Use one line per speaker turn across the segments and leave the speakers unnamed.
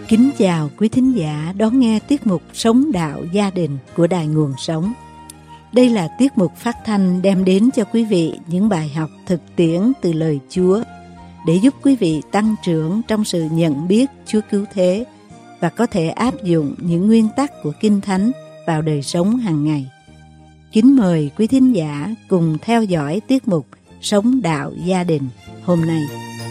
Kính chào quý thính giả đón nghe tiết mục Sống Đạo Gia Đình của Đài Nguồn Sống. Đây là tiết mục phát thanh đem đến cho quý vị những bài học thực tiễn từ lời Chúa để giúp quý vị tăng trưởng trong sự nhận biết Chúa cứu thế và có thể áp dụng những nguyên tắc của Kinh Thánh vào đời sống hàng ngày. Kính mời quý thính giả cùng theo dõi tiết mục Sống Đạo Gia Đình hôm nay.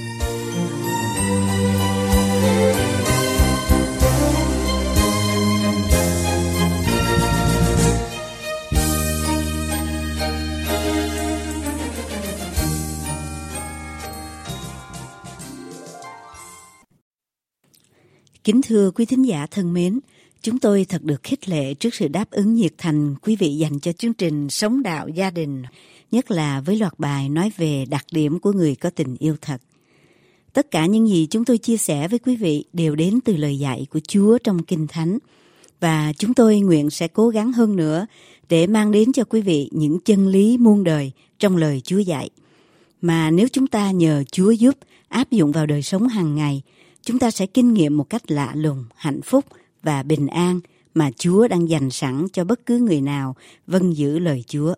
Kính thưa quý thính giả thân mến, chúng tôi thật được khích lệ trước sự đáp ứng nhiệt thành quý vị dành cho chương trình Sống Đạo Gia Đình, nhất là với loạt bài nói về đặc điểm của người có tình yêu thật. Tất cả những gì chúng tôi chia sẻ với quý vị đều đến từ lời dạy của Chúa trong Kinh Thánh, và chúng tôi nguyện sẽ cố gắng hơn nữa để mang đến cho quý vị những chân lý muôn đời trong lời Chúa dạy. Mà nếu chúng ta nhờ Chúa giúp áp dụng vào đời sống hàng ngày, chúng ta sẽ kinh nghiệm một cách lạ lùng, hạnh phúc và bình an mà Chúa đang dành sẵn cho bất cứ người nào vâng giữ lời Chúa.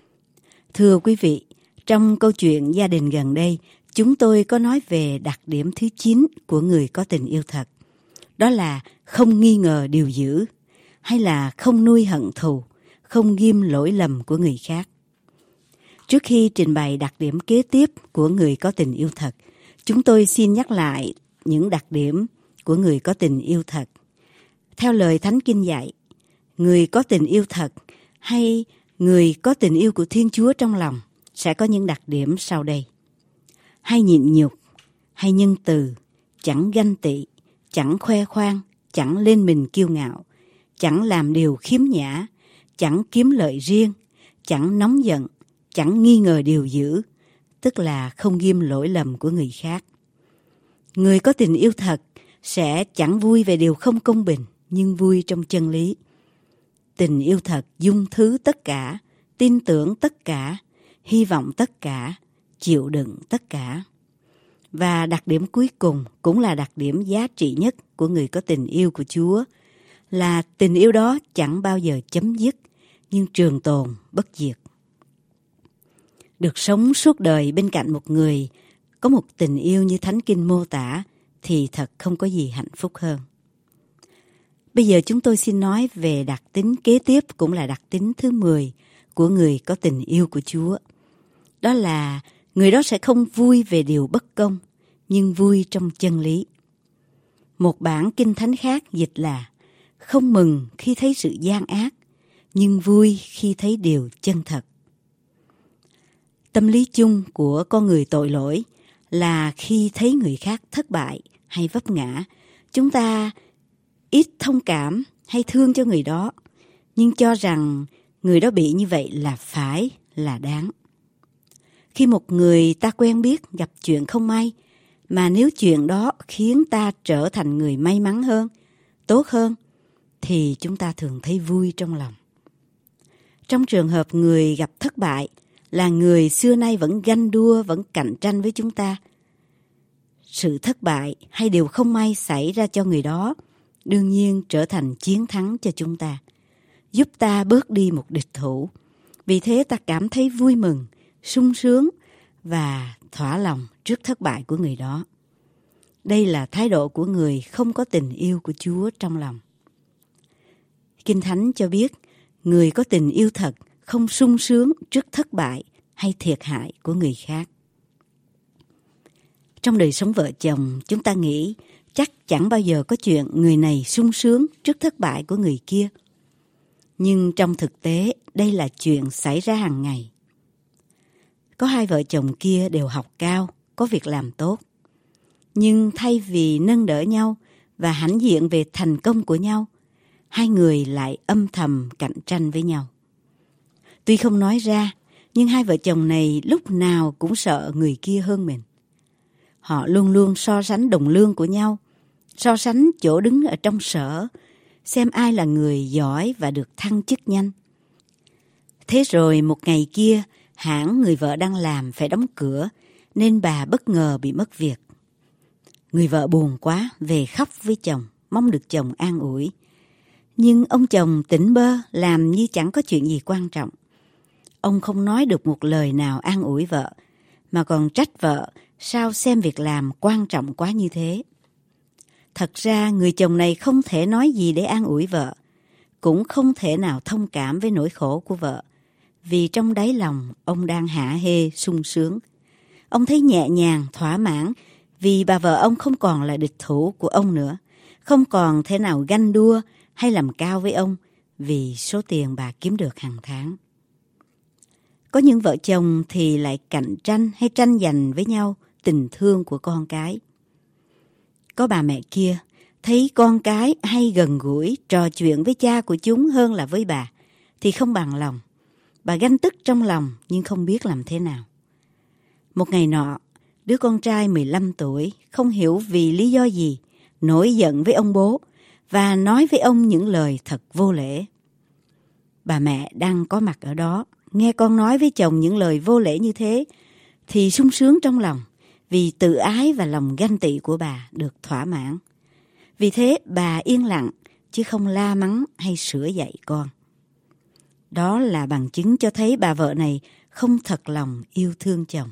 Thưa quý vị, trong câu chuyện gia đình gần đây, chúng tôi có nói về đặc điểm thứ 9 của người có tình yêu thật. Đó là không nghi ngờ điều dữ, hay là không nuôi hận thù, không ghim lỗi lầm của người khác. Trước khi trình bày đặc điểm kế tiếp của người có tình yêu thật, chúng tôi xin nhắc lại những đặc điểm của người có tình yêu thật. Theo lời Thánh Kinh dạy, người có tình yêu thật hay người có tình yêu của Thiên Chúa trong lòng sẽ có những đặc điểm sau đây. Hay nhịn nhục, hay nhân từ, chẳng ganh tị, chẳng khoe khoang, chẳng lên mình kiêu ngạo, chẳng làm điều khiếm nhã, chẳng kiếm lợi riêng, chẳng nóng giận, chẳng nghi ngờ điều dữ, tức là không ghim lỗi lầm của người khác. Người có tình yêu thật sẽ chẳng vui về điều không công bình, nhưng vui trong chân lý. Tình yêu thật dung thứ tất cả, tin tưởng tất cả, hy vọng tất cả, chịu đựng tất cả. Và đặc điểm cuối cùng cũng là đặc điểm giá trị nhất của người có tình yêu của Chúa, là tình yêu đó chẳng bao giờ chấm dứt, nhưng trường tồn bất diệt. Được sống suốt đời bên cạnh một người có một tình yêu như Thánh Kinh mô tả thì thật không có gì hạnh phúc hơn. Bây giờ chúng tôi xin nói về đặc tính kế tiếp, cũng là đặc tính thứ 10 của người có tình yêu của Chúa. Đó là người đó sẽ không vui về điều bất công, nhưng vui trong chân lý. Một bản Kinh Thánh khác dịch là không mừng khi thấy sự gian ác, nhưng vui khi thấy điều chân thật. Tâm lý chung của con người tội lỗi là khi thấy người khác thất bại hay vấp ngã, chúng ta ít thông cảm hay thương cho người đó, nhưng cho rằng người đó bị như vậy là phải, là đáng. Khi một người ta quen biết gặp chuyện không may, mà nếu chuyện đó khiến ta trở thành người may mắn hơn, tốt hơn, thì chúng ta thường thấy vui trong lòng. Trong trường hợp người gặp thất bại là người xưa nay vẫn ganh đua, vẫn cạnh tranh với chúng ta. Sự thất bại hay điều không may xảy ra cho người đó đương nhiên trở thành chiến thắng cho chúng ta, giúp ta bớt đi một địch thủ. Vì thế ta cảm thấy vui mừng, sung sướng và thỏa lòng trước thất bại của người đó. Đây là thái độ của người không có tình yêu của Chúa trong lòng. Kinh Thánh cho biết người có tình yêu thật không sung sướng trước thất bại hay thiệt hại của người khác. Trong đời sống vợ chồng, chúng ta nghĩ chắc chẳng bao giờ có chuyện người này sung sướng trước thất bại của người kia. Nhưng trong thực tế, đây là chuyện xảy ra hàng ngày. Có hai vợ chồng kia đều học cao, có việc làm tốt. Nhưng thay vì nâng đỡ nhau và hãnh diện về thành công của nhau, hai người lại âm thầm cạnh tranh với nhau. Tuy không nói ra, nhưng hai vợ chồng này lúc nào cũng sợ người kia hơn mình. Họ luôn luôn so sánh đồng lương của nhau, so sánh chỗ đứng ở trong sở, xem ai là người giỏi và được thăng chức nhanh. Thế rồi một ngày kia, hãng người vợ đang làm phải đóng cửa, nên bà bất ngờ bị mất việc. Người vợ buồn quá, về khóc với chồng, mong được chồng an ủi. Nhưng ông chồng tỉnh bơ làm như chẳng có chuyện gì quan trọng. Ông không nói được một lời nào an ủi vợ, mà còn trách vợ sao xem việc làm quan trọng quá như thế. Thật ra người chồng này không thể nói gì để an ủi vợ, cũng không thể nào thông cảm với nỗi khổ của vợ, vì trong đáy lòng ông đang hả hê sung sướng. Ông thấy nhẹ nhàng, thỏa mãn vì bà vợ ông không còn là địch thủ của ông nữa, không còn thể nào ganh đua hay làm cao với ông vì số tiền bà kiếm được hàng tháng. Có những vợ chồng thì lại cạnh tranh hay tranh giành với nhau tình thương của con cái. Có bà mẹ kia thấy con cái hay gần gũi trò chuyện với cha của chúng hơn là với bà thì không bằng lòng. Bà ganh tức trong lòng nhưng không biết làm thế nào. Một ngày nọ, đứa con trai 15 tuổi không hiểu vì lý do gì nổi giận với ông bố và nói với ông những lời thật vô lễ. Bà mẹ đang có mặt ở đó, nghe con nói với chồng những lời vô lễ như thế thì sung sướng trong lòng vì tự ái và lòng ganh tị của bà được thỏa mãn. Vì thế bà yên lặng chứ không la mắng hay sửa dạy con. Đó là bằng chứng cho thấy bà vợ này không thật lòng yêu thương chồng.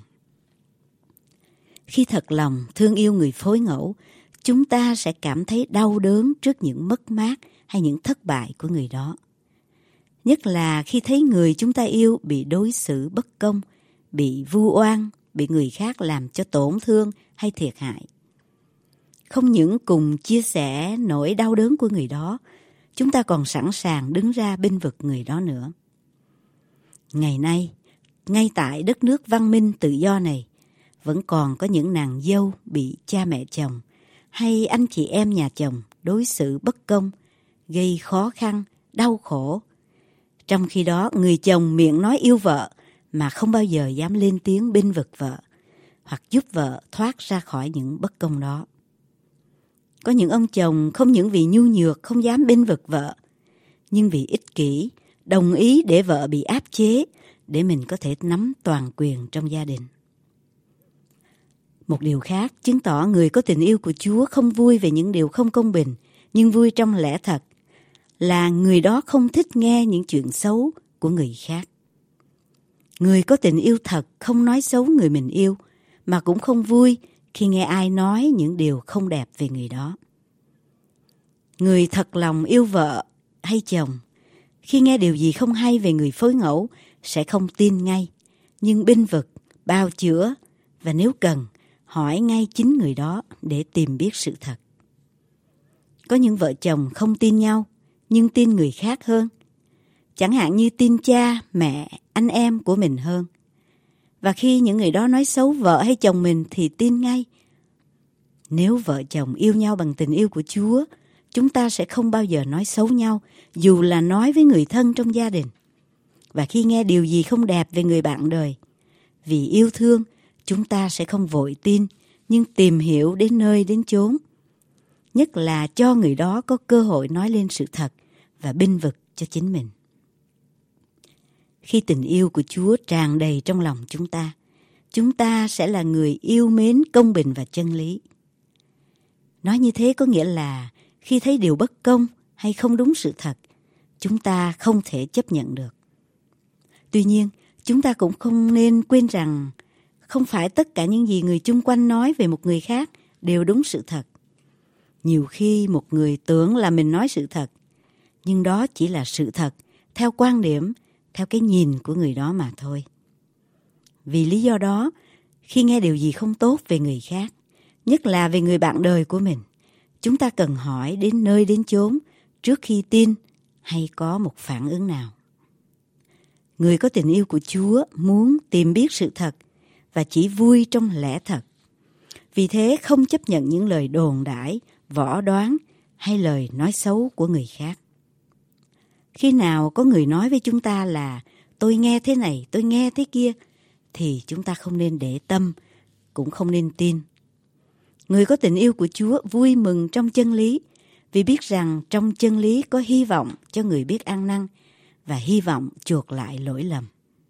Khi thật lòng thương yêu người phối ngẫu, chúng ta sẽ cảm thấy đau đớn trước những mất mát hay những thất bại của người đó. Nhất là khi thấy người chúng ta yêu bị đối xử bất công, bị vu oan, bị người khác làm cho tổn thương hay thiệt hại. Không những cùng chia sẻ nỗi đau đớn của người đó, chúng ta còn sẵn sàng đứng ra bênh vực người đó nữa. Ngày nay, ngay tại đất nước văn minh tự do này, vẫn còn có những nàng dâu bị cha mẹ chồng hay anh chị em nhà chồng đối xử bất công, gây khó khăn, đau khổ. Trong khi đó, người chồng miệng nói yêu vợ mà không bao giờ dám lên tiếng bênh vực vợ hoặc giúp vợ thoát ra khỏi những bất công đó. Có những ông chồng không những vì nhu nhược không dám bênh vực vợ, nhưng vì ích kỷ, đồng ý để vợ bị áp chế để mình có thể nắm toàn quyền trong gia đình. Một điều khác chứng tỏ người có tình yêu của Chúa không vui về những điều không công bình, nhưng vui trong lẽ thật, là người đó không thích nghe những chuyện xấu của người khác. Người có tình yêu thật không nói xấu người mình yêu, mà cũng không vui khi nghe ai nói những điều không đẹp về người đó. Người thật lòng yêu vợ hay chồng, khi nghe điều gì không hay về người phối ngẫu sẽ không tin ngay, nhưng bênh vực, bào chữa và nếu cần, hỏi ngay chính người đó để tìm biết sự thật. Có những vợ chồng không tin nhau, nhưng tin người khác hơn. Chẳng hạn như tin cha, mẹ, anh em của mình hơn. Và khi những người đó nói xấu vợ hay chồng mình thì tin ngay. Nếu vợ chồng yêu nhau bằng tình yêu của Chúa, chúng ta sẽ không bao giờ nói xấu nhau, dù là nói với người thân trong gia đình. Và khi nghe điều gì không đẹp về người bạn đời, vì yêu thương, chúng ta sẽ không vội tin, nhưng tìm hiểu đến nơi đến chốn. Nhất là cho người đó có cơ hội nói lên sự thật và bênh vực cho chính mình. Khi tình yêu của Chúa tràn đầy trong lòng chúng ta sẽ là người yêu mến công bình và chân lý. Nói như thế có nghĩa là khi thấy điều bất công hay không đúng sự thật, chúng ta không thể chấp nhận được. Tuy nhiên, chúng ta cũng không nên quên rằng không phải tất cả những gì người chung quanh nói về một người khác đều đúng sự thật. Nhiều khi một người tưởng là mình nói sự thật, nhưng đó chỉ là sự thật theo quan điểm, theo cái nhìn của người đó mà thôi. Vì lý do đó, khi nghe điều gì không tốt về người khác, nhất là về người bạn đời của mình, chúng ta cần hỏi đến nơi đến chốn trước khi tin hay có một phản ứng nào. Người có tình yêu của Chúa muốn tìm biết sự thật và chỉ vui trong lẽ thật. Vì thế không chấp nhận những lời đồn đãi, võ đoán hay lời nói xấu của người khác. Khi nào có người nói với chúng ta là tôi nghe thế này, tôi nghe thế kia, thì chúng ta không nên để tâm, cũng không nên tin. Người có tình yêu của Chúa vui mừng trong chân lý, vì biết rằng trong chân lý có hy vọng cho người biết ăn năn và hy vọng chuộc lại lỗi lầm.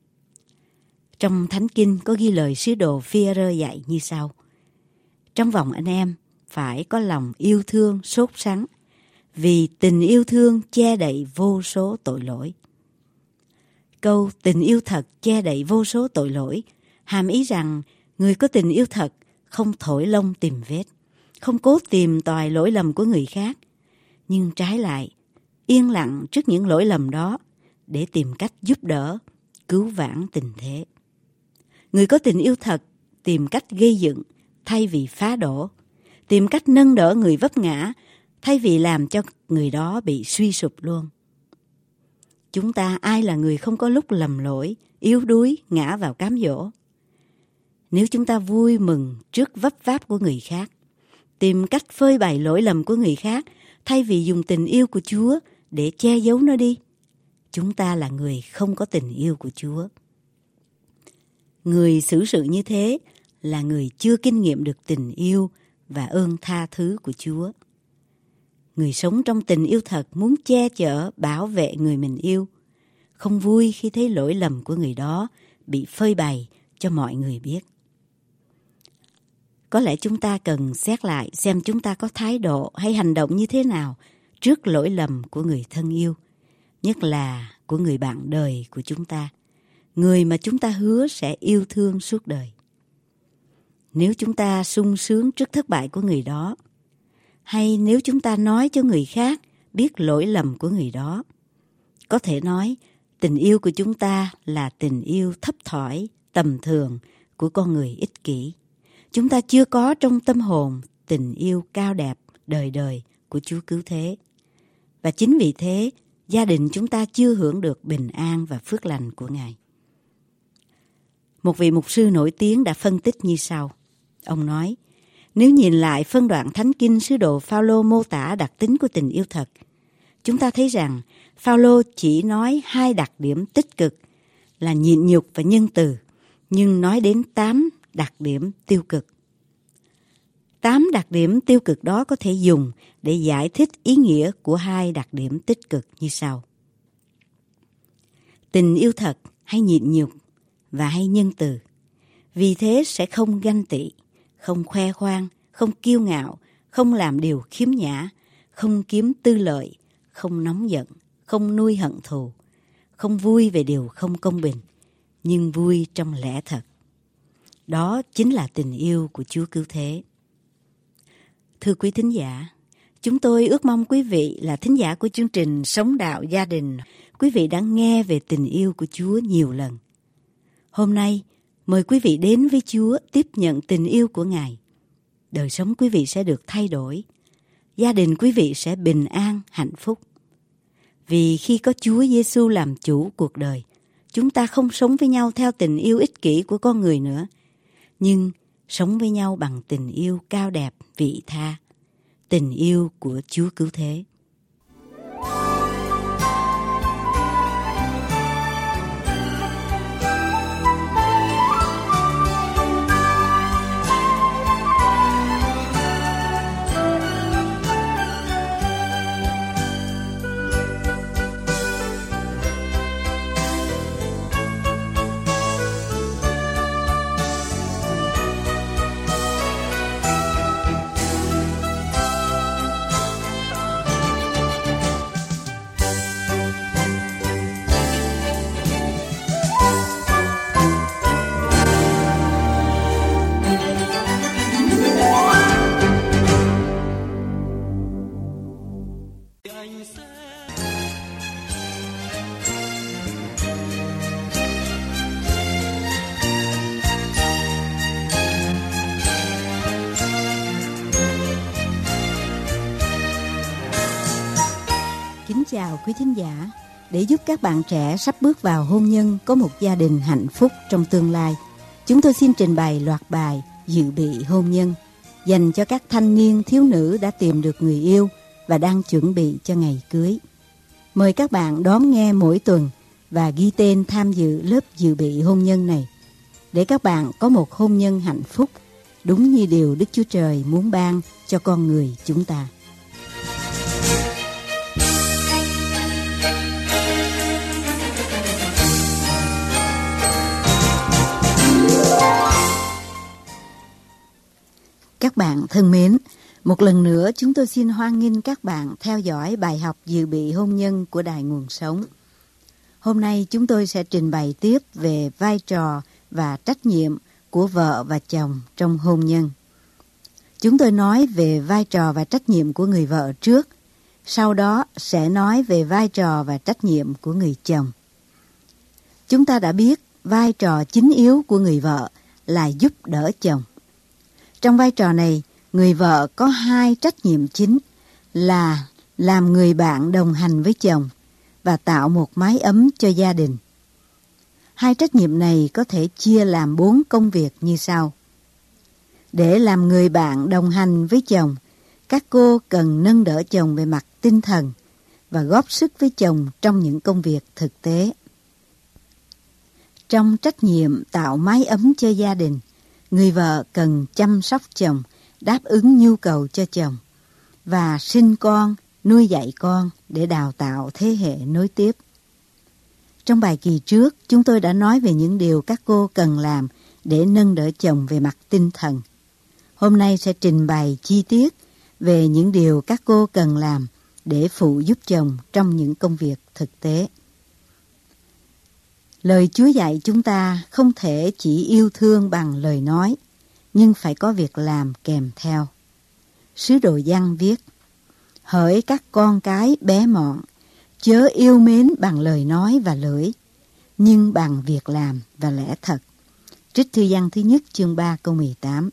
Trong Thánh Kinh có ghi lời sứ đồ Phi-e-rơ dạy như sau: trong vòng anh em phải có lòng yêu thương sốt sắng, vì tình yêu thương che đậy vô số tội lỗi. Câu tình yêu thật che đậy vô số tội lỗi hàm ý rằng người có tình yêu thật không thổi lông tìm vết, không cố tìm tòi lỗi lầm của người khác, nhưng trái lại yên lặng trước những lỗi lầm đó để tìm cách giúp đỡ, cứu vãn tình thế. Người có tình yêu thật tìm cách gây dựng thay vì phá đổ, tìm cách nâng đỡ người vấp ngã thay vì làm cho người đó bị suy sụp luôn. Chúng ta ai là người không có lúc lầm lỗi, yếu đuối, ngã vào cám dỗ? Nếu chúng ta vui mừng trước vấp váp của người khác, tìm cách phơi bày lỗi lầm của người khác thay vì dùng tình yêu của Chúa để che giấu nó đi, chúng ta là người không có tình yêu của Chúa. Người xử sự như thế là người chưa kinh nghiệm được tình yêu và ơn tha thứ của Chúa. Người sống trong tình yêu thật muốn che chở, bảo vệ người mình yêu, không vui khi thấy lỗi lầm của người đó bị phơi bày cho mọi người biết. Có lẽ chúng ta cần xét lại xem chúng ta có thái độ hay hành động như thế nào trước lỗi lầm của người thân yêu, nhất là của người bạn đời của chúng ta, người mà chúng ta hứa sẽ yêu thương suốt đời. Nếu chúng ta sung sướng trước thất bại của người đó, hay nếu chúng ta nói cho người khác biết lỗi lầm của người đó, có thể nói tình yêu của chúng ta là tình yêu thấp thỏi, tầm thường của con người ích kỷ. Chúng ta chưa có trong tâm hồn tình yêu cao đẹp đời đời của Chúa Cứu Thế. Và chính vì thế, gia đình chúng ta chưa hưởng được bình an và phước lành của Ngài. Một vị mục sư nổi tiếng đã phân tích như sau. Ông nói, nếu nhìn lại phân đoạn Thánh Kinh sứ đồ Phao-lô mô tả đặc tính của tình yêu thật, chúng ta thấy rằng Phao-lô chỉ nói 2 đặc điểm tích cực là nhịn nhục và nhân từ, nhưng nói đến 8 đặc điểm tiêu cực. 8 đặc điểm tiêu cực đó có thể dùng để giải thích ý nghĩa của 2 đặc điểm tích cực như sau. Tình yêu thật hay nhịn nhục và hay nhân từ, vì thế sẽ không ganh tị, không khoe khoang, không kiêu ngạo, không làm điều khiếm nhã, không kiếm tư lợi, không nóng giận, không nuôi hận thù, không vui về điều không công bình, nhưng vui trong lẽ thật. Đó chính là tình yêu của Chúa Cứu Thế. Thưa quý thính giả, chúng tôi ước mong quý vị là thính giả của chương trình Sống Đạo Gia Đình, quý vị đã nghe về tình yêu của Chúa nhiều lần. Hôm nay, mời quý vị đến với Chúa tiếp nhận tình yêu của Ngài. Đời sống quý vị sẽ được thay đổi, gia đình quý vị sẽ bình an, hạnh phúc. Vì khi có Chúa Giêsu làm chủ cuộc đời, chúng ta không sống với nhau theo tình yêu ích kỷ của con người nữa, nhưng sống với nhau bằng tình yêu cao đẹp, vị tha, tình yêu của Chúa Cứu Thế. Kính chào quý thính giả. Để giúp các bạn trẻ sắp bước vào hôn nhân có một gia đình hạnh phúc trong tương lai, chúng tôi xin trình bày loạt bài dự bị hôn nhân dành cho các thanh niên thiếu nữ đã tìm được người yêu và đang chuẩn bị cho ngày cưới. Mời các bạn đón nghe mỗi tuần và ghi tên tham dự lớp dự bị hôn nhân này để các bạn có một hôn nhân hạnh phúc đúng như điều Đức Chúa Trời muốn ban cho con người chúng ta. Các bạn thân mến, Một lần nữa, chúng tôi xin hoan nghênh các bạn theo dõi bài học dự bị hôn nhân của Đài Nguồn Sống. Hôm nay chúng tôi sẽ trình bày tiếp về vai trò và trách nhiệm của vợ và chồng trong hôn nhân. Chúng tôi nói về vai trò và trách nhiệm của người vợ trước, sau đó sẽ nói về vai trò và trách nhiệm của người chồng. Chúng ta đã biết vai trò chính yếu của người vợ là giúp đỡ chồng. Trong vai trò này, người vợ có hai trách nhiệm chính là làm người bạn đồng hành với chồng và tạo một mái ấm cho gia đình. Hai trách nhiệm này có thể chia làm 4 công việc như sau. Để làm người bạn đồng hành với chồng, các cô cần nâng đỡ chồng về mặt tinh thần và góp sức với chồng trong những công việc thực tế. Trong trách nhiệm tạo mái ấm cho gia đình, người vợ cần chăm sóc chồng, đáp ứng nhu cầu cho chồng và sinh con, nuôi dạy con để đào tạo thế hệ nối tiếp. Trong bài kỳ trước, chúng tôi đã nói về những điều các cô cần làm để nâng đỡ chồng về mặt tinh thần. Hôm nay sẽ trình bày chi tiết về những điều các cô cần làm để phụ giúp chồng trong những công việc thực tế. Lời Chúa dạy chúng ta không thể chỉ yêu thương bằng lời nói, nhưng phải có việc làm kèm theo. Sứ đồ Giăng viết: hỡi các con cái bé mọn, chớ yêu mến bằng lời nói và lưỡi, nhưng bằng việc làm và lẽ thật. Trích thư Giăng thứ nhất chương 3 câu 18.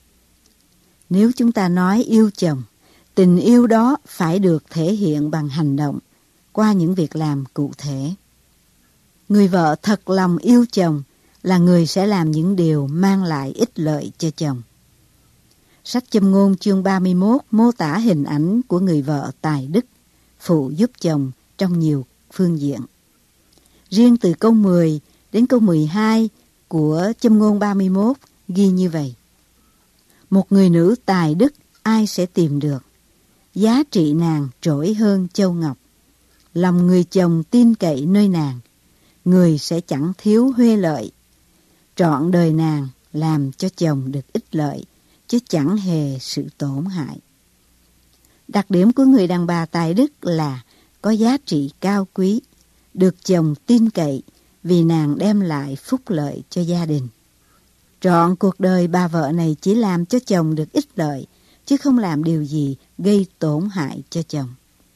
Nếu chúng ta nói yêu chồng, tình yêu đó phải được thể hiện bằng hành động, qua những việc làm cụ thể. Người vợ thật lòng yêu chồng là người sẽ làm những điều mang lại ích lợi cho chồng. Sách Châm ngôn chương 31 mô tả hình ảnh của người vợ tài đức, phụ giúp chồng trong nhiều phương diện. Riêng từ câu 10 đến câu 12 của Châm ngôn 31 ghi như vậy. Một người nữ tài đức ai sẽ tìm được, giá trị nàng trỗi hơn châu ngọc. Lòng người chồng tin cậy nơi nàng, người sẽ chẳng thiếu huê lợi. Trọn đời nàng làm cho chồng được ích lợi, chứ chẳng hề sự tổn hại. Đặc điểm của người đàn bà tài đức là có giá trị cao quý, được chồng tin cậy vì nàng đem lại phúc lợi cho gia đình. Trọn cuộc đời bà vợ này chỉ làm cho chồng được ích lợi, chứ không làm điều gì gây tổn hại cho chồng.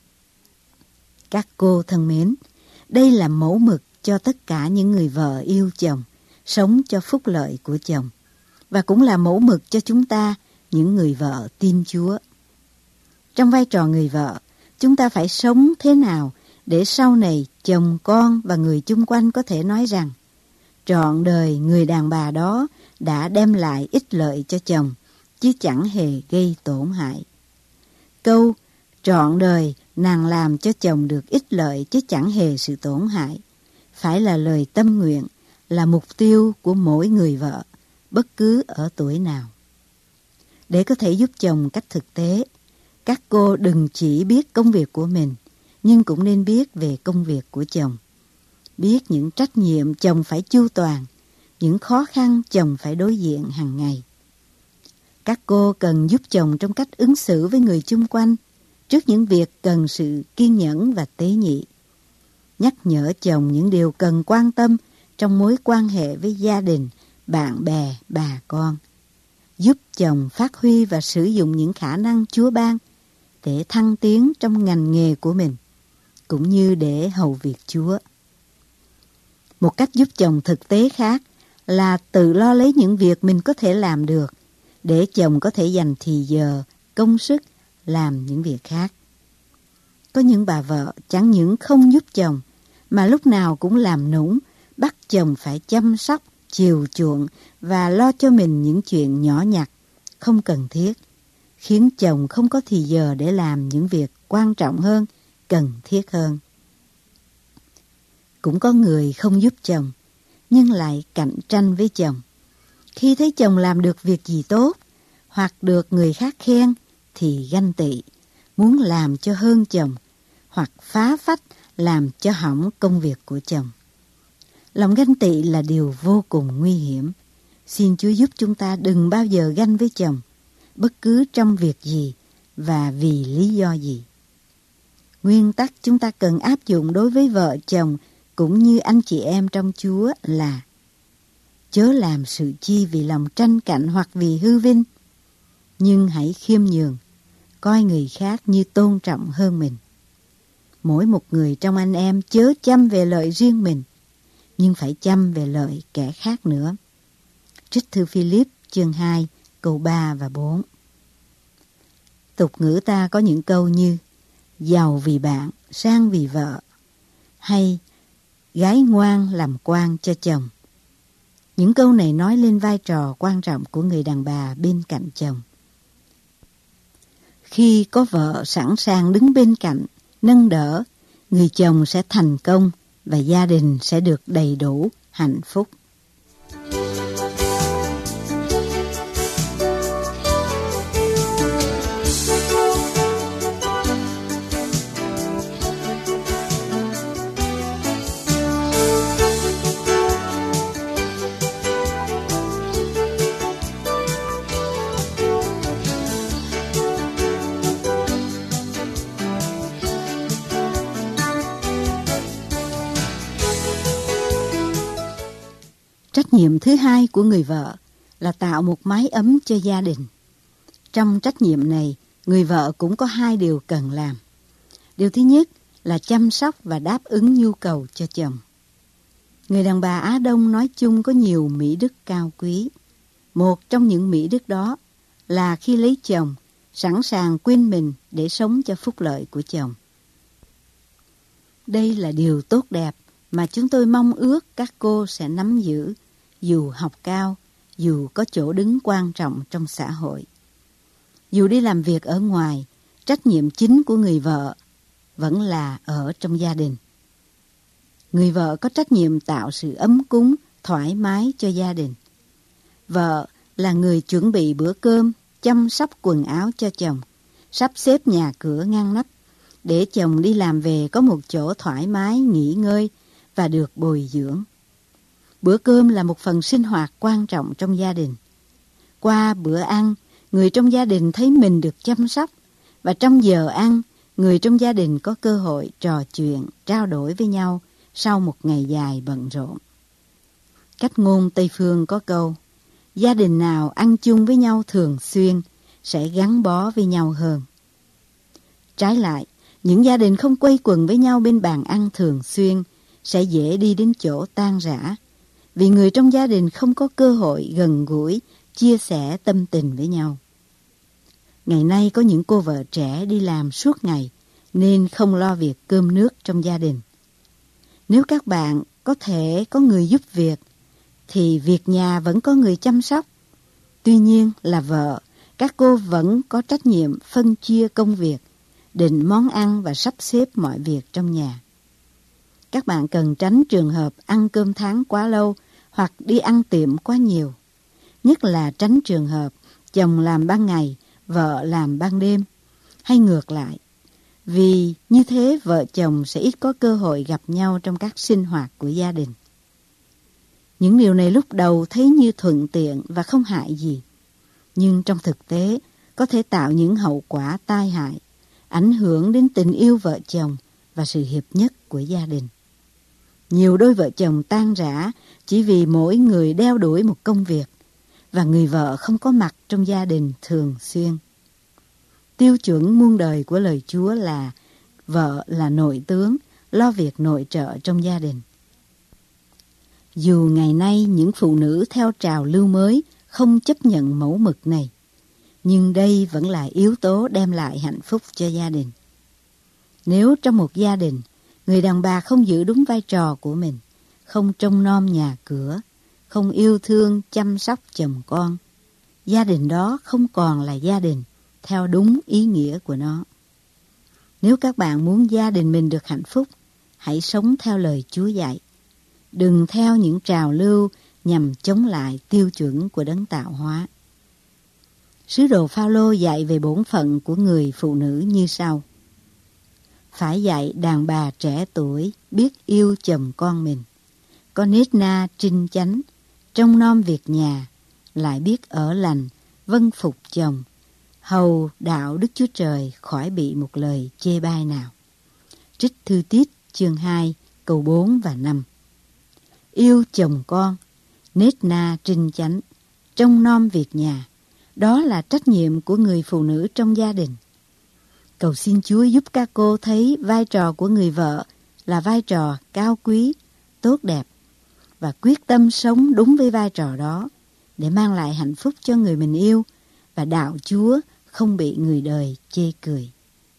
Các cô thân mến, đây là mẫu mực cho tất cả những người vợ yêu chồng, sống cho phúc lợi của chồng, và cũng là mẫu mực cho chúng ta, những người vợ tin Chúa. Trong vai trò người vợ, chúng ta phải sống thế nào để sau này chồng con và người chung quanh có thể nói rằng trọn đời người đàn bà đó đã đem lại ích lợi cho chồng, chứ chẳng hề gây tổn hại. Câu trọn đời nàng làm cho chồng được ích lợi chứ chẳng hề sự tổn hại phải là lời tâm nguyện, là mục tiêu của mỗi người vợ, bất cứ ở tuổi nào. Để có thể giúp chồng cách thực tế, các cô đừng chỉ biết công việc của mình, nhưng cũng nên biết về công việc của chồng. Biết những trách nhiệm chồng phải chu toàn, những khó khăn chồng phải đối diện hàng ngày. Các cô cần giúp chồng trong cách ứng xử với người chung quanh, trước những việc cần sự kiên nhẫn và tế nhị. Nhắc nhở chồng những điều cần quan tâm trong mối quan hệ với gia đình, bạn bè, bà con. Giúp chồng phát huy và sử dụng những khả năng Chúa ban để thăng tiến trong ngành nghề của mình, cũng như để hầu việc Chúa. Một cách giúp chồng thực tế khác là tự lo lấy những việc mình có thể làm được, để chồng có thể dành thì giờ, công sức làm những việc khác. Có những bà vợ chẳng những không giúp chồng, mà lúc nào cũng làm nũng, bắt chồng phải chăm sóc, chiều chuộng và lo cho mình những chuyện nhỏ nhặt, không cần thiết, khiến chồng không có thì giờ để làm những việc quan trọng hơn, cần thiết hơn. Cũng có người không giúp chồng, nhưng lại cạnh tranh với chồng. Khi thấy chồng làm được việc gì tốt, hoặc được người khác khen, thì ganh tị, muốn làm cho hơn chồng, hoặc phá phách làm cho hỏng công việc của chồng. Lòng ganh tị là điều vô cùng nguy hiểm. Xin Chúa giúp chúng ta đừng bao giờ ganh với chồng, bất cứ trong việc gì, và vì lý do gì. Nguyên tắc chúng ta cần áp dụng đối với vợ chồng cũng như anh chị em trong Chúa là: chớ làm sự chi vì lòng tranh cạnh hoặc vì hư vinh, nhưng hãy khiêm nhường, coi người khác như tôn trọng hơn mình. Mỗi một người trong anh em chớ chăm về lợi riêng mình, nhưng phải chăm về lợi kẻ khác nữa. Trích thư Philip chương 2 câu 3 và 4. Tục ngữ ta có những câu như giàu vì bạn, sang vì vợ, hay gái ngoan làm quan cho chồng. Những câu này nói lên vai trò quan trọng của người đàn bà bên cạnh chồng. Khi có vợ sẵn sàng đứng bên cạnh, nâng đỡ, người chồng sẽ thành công và gia đình sẽ được đầy đủ, hạnh phúc. Trách nhiệm thứ hai của người vợ là tạo một mái ấm cho gia đình. Trong trách nhiệm này, người vợ cũng có hai điều cần làm. Điều thứ nhất là chăm sóc và đáp ứng nhu cầu cho chồng. Người đàn bà Á Đông nói chung có nhiều mỹ đức cao quý. Một trong những mỹ đức đó là khi lấy chồng, sẵn sàng quên mình để sống cho phúc lợi của chồng. Đây là điều tốt đẹp mà chúng tôi mong ước các cô sẽ nắm giữ, dù học cao, dù có chỗ đứng quan trọng trong xã hội. Dù đi làm việc ở ngoài, trách nhiệm chính của người vợ vẫn là ở trong gia đình. Người vợ có trách nhiệm tạo sự ấm cúng, thoải mái cho gia đình. Vợ là người chuẩn bị bữa cơm, chăm sóc quần áo cho chồng, sắp xếp nhà cửa ngăn nắp, để chồng đi làm về có một chỗ thoải mái, nghỉ ngơi và được bồi dưỡng. Bữa cơm là một phần sinh hoạt quan trọng trong gia đình. Qua bữa ăn, người trong gia đình thấy mình được chăm sóc, và trong giờ ăn, người trong gia đình có cơ hội trò chuyện, trao đổi với nhau sau một ngày dài bận rộn. Cách ngôn Tây Phương có câu: gia đình nào ăn chung với nhau thường xuyên sẽ gắn bó với nhau hơn. Trái lại, những gia đình không quây quần với nhau bên bàn ăn thường xuyên sẽ dễ đi đến chỗ tan rã, vì người trong gia đình không có cơ hội gần gũi, chia sẻ tâm tình với nhau. Ngày nay có những cô vợ trẻ đi làm suốt ngày nên không lo việc cơm nước trong gia đình. Nếu các bạn có thể có người giúp việc, thì việc nhà vẫn có người chăm sóc. Tuy nhiên là vợ, các cô vẫn có trách nhiệm phân chia công việc, định món ăn và sắp xếp mọi việc trong nhà. Các bạn cần tránh trường hợp ăn cơm tháng quá lâu hoặc đi ăn tiệm quá nhiều. Nhất là tránh trường hợp chồng làm ban ngày, vợ làm ban đêm, hay ngược lại. Vì như thế vợ chồng sẽ ít có cơ hội gặp nhau trong các sinh hoạt của gia đình. Những điều này lúc đầu thấy như thuận tiện và không hại gì, nhưng trong thực tế có thể tạo những hậu quả tai hại, ảnh hưởng đến tình yêu vợ chồng và sự hiệp nhất của gia đình. Nhiều đôi vợ chồng tan rã chỉ vì mỗi người đeo đuổi một công việc, và người vợ không có mặt trong gia đình thường xuyên. Tiêu chuẩn muôn đời của lời Chúa là vợ là nội tướng, lo việc nội trợ trong gia đình. Dù ngày nay những phụ nữ theo trào lưu mới không chấp nhận mẫu mực này, nhưng đây vẫn là yếu tố đem lại hạnh phúc cho gia đình. Nếu trong một gia đình, người đàn bà không giữ đúng vai trò của mình, không trông nom nhà cửa, không yêu thương chăm sóc chồng con, gia đình đó không còn là gia đình theo đúng ý nghĩa của nó. Nếu các bạn muốn gia đình mình được hạnh phúc, hãy sống theo lời Chúa dạy. Đừng theo những trào lưu nhằm chống lại tiêu chuẩn của đấng tạo hóa. Sứ đồ Phao-lô dạy về bổn phận của người phụ nữ như sau: phải dạy đàn bà trẻ tuổi biết yêu chồng con mình, có nết na trinh chánh, trông nom việc nhà, lại biết ở lành, vâng phục chồng, hầu đạo Đức Chúa Trời khỏi bị một lời chê bai nào. Trích Thư Tít chương 2 câu 4 và 5. Yêu chồng con, nết na trinh chánh, trông nom việc nhà, đó là trách nhiệm của người phụ nữ trong gia đình. Cầu xin Chúa giúp các cô thấy vai trò của người vợ là vai trò cao quý, tốt đẹp và quyết tâm sống đúng với vai trò đó để mang lại hạnh phúc cho người mình yêu và đạo Chúa không bị người đời chê cười.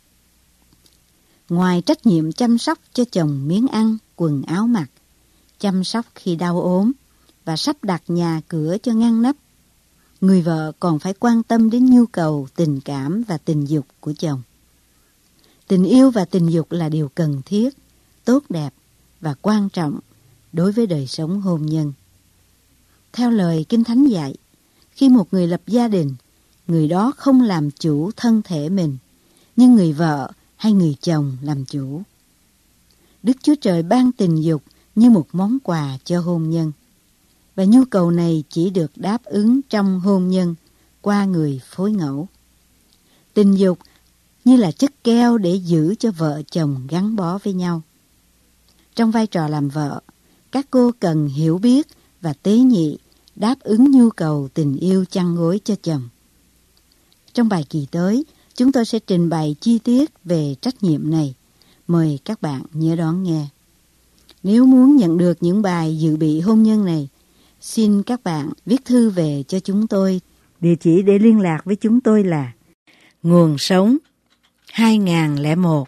Ngoài trách nhiệm chăm sóc cho chồng miếng ăn, quần áo mặc, chăm sóc khi đau ốm và sắp đặt nhà cửa cho ngăn nắp, người vợ còn phải quan tâm đến nhu cầu tình cảm và tình dục của chồng. Tình yêu và tình dục là điều cần thiết, tốt đẹp và quan trọng đối với đời sống hôn nhân. Theo lời Kinh Thánh dạy, khi một người lập gia đình, người đó không làm chủ thân thể mình, nhưng người vợ hay người chồng làm chủ. Đức Chúa Trời ban tình dục như một món quà cho hôn nhân, và nhu cầu này chỉ được đáp ứng trong hôn nhân qua người phối ngẫu. Tình dục như là chất keo để giữ cho vợ chồng gắn bó với nhau. Trong vai trò làm vợ, các cô cần hiểu biết và tế nhị đáp ứng nhu cầu tình yêu chăn gối cho chồng. Trong bài kỳ tới, chúng tôi sẽ trình bày chi tiết về trách nhiệm này. Mời các bạn nhớ đón nghe. Nếu muốn nhận được những bài dự bị hôn nhân này, xin các bạn viết thư về cho chúng tôi. Địa chỉ để liên lạc với chúng tôi là Nguồn Sống 2001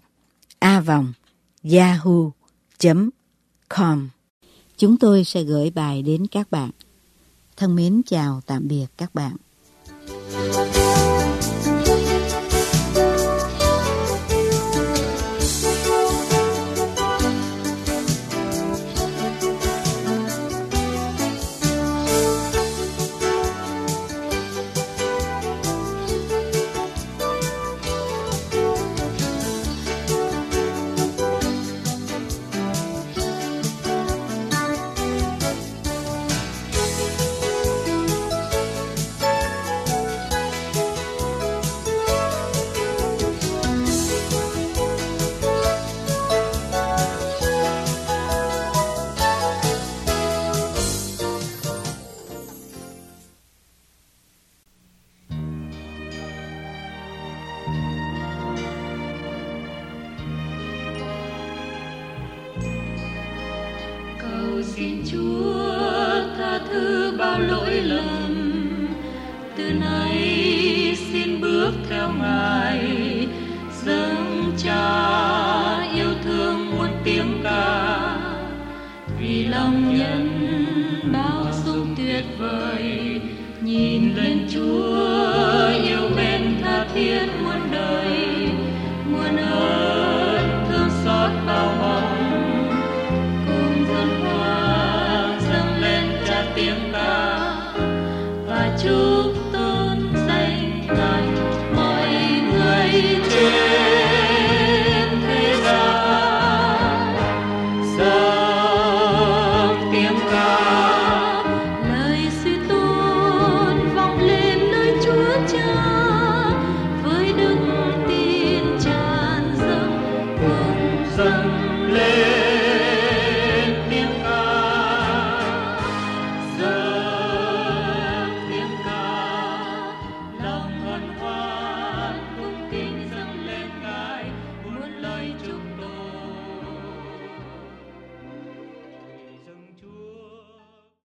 a@yahoo.com. Chúng tôi sẽ gửi bài đến các bạn. Thân mến chào tạm biệt các bạn.
Xin Chúa tha thứ bao lỗi lầm, từ nay xin bước theo Ngài, dâng Cha yêu thương muôn tiếng ca, vì lòng nhân bao dung tuyệt vời, nhìn lên Chúa yêu mến tha thiết.